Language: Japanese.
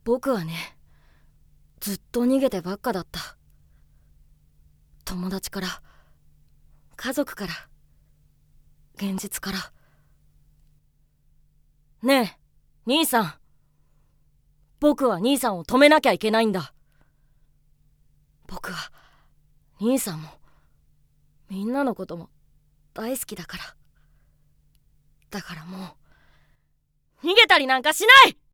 僕はね、ずっと逃げてばっかだった。友達から、家族から、現実から。ねえ、兄さん。僕は兄さんを止めなきゃいけないんだ。僕は、兄さんも、みんなのことも大好きだから。だからもう、逃げたりなんかしない！